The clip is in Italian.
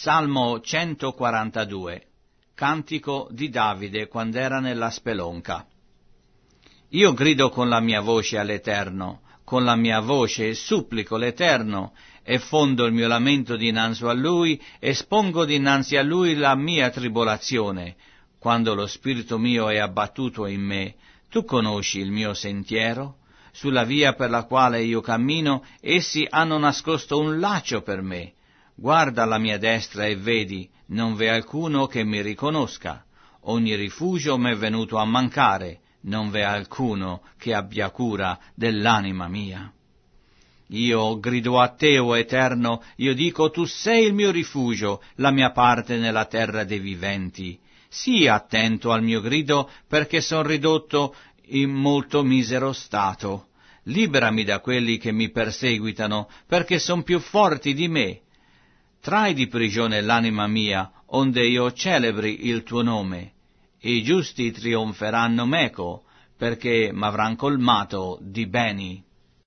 Salmo 142, cantico di Davide quando era nella spelonca. Io grido con la mia voce all'Eterno, con la mia voce supplico l'Eterno, e fondo il mio lamento dinanzi a Lui, e spongo dinanzi a Lui la mia tribolazione. Quando lo spirito mio è abbattuto in me, tu conosci il mio sentiero? Sulla via per la quale io cammino, essi hanno nascosto un laccio per me. Guarda alla mia destra e vedi, non v'è alcuno che mi riconosca. Ogni rifugio m'è venuto a mancare, non v'è alcuno che abbia cura dell'anima mia. Io grido a te, o Eterno, io dico, tu sei il mio rifugio, la mia parte nella terra dei viventi. Sii attento al mio grido, perché son ridotto in molto misero stato. Liberami da quelli che mi perseguitano, perché son più forti di me. Trai di prigione l'anima mia, onde io celebri il tuo nome. I giusti trionferanno meco, perché m'avran colmato di beni.